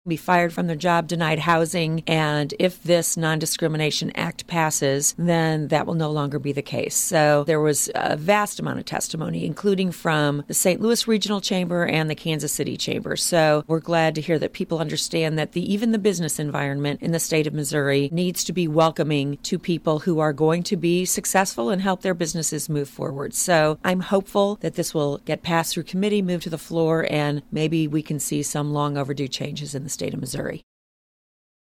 be fired from their job, denied housing, and if this Non-Discrimination Act passes, then that will no longer be the case. So there was a vast amount of testimony, including from the St. Louis Regional Chamber and the Kansas City Chamber. So we're glad to hear that people understand that even the business environment in the state of Missouri needs to be welcoming to people who are going to be successful and help their businesses move forward. So I'm hopeful that this will get passed through committee, move to the floor, and maybe we can see some long overdue changes in the state of Missouri.